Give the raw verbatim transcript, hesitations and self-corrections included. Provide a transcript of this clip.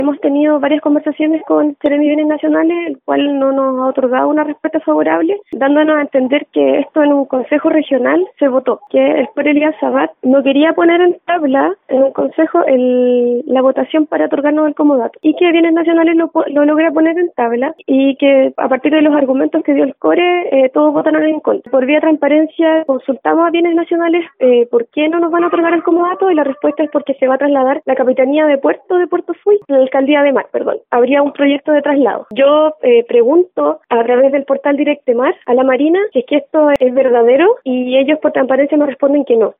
Hemos tenido varias conversaciones con Seremi Bienes Nacionales, el cual no nos ha otorgado una respuesta favorable, dándonos a entender que esto en un consejo regional se votó, que el doctor Elías Sabat no quería poner en tabla en un consejo el, la votación para otorgarnos el comodato, y que Bienes Nacionales lo, lo logra poner en tabla, y que a partir de los argumentos que dio el CORE, eh, todos votaron en contra. Por vía de transparencia consultamos a Bienes Nacionales eh, por qué no nos van a otorgar el comodato, y la respuesta es porque se va a trasladar la Capitanía de Puerto de Puerto Fuy, la Alcaldía de Mar, perdón. Habría un proyecto de traslado. Yo eh, pregunto a través del portal Directemar a la Marina si es que esto es verdadero, y ellos por transparencia me responden que no.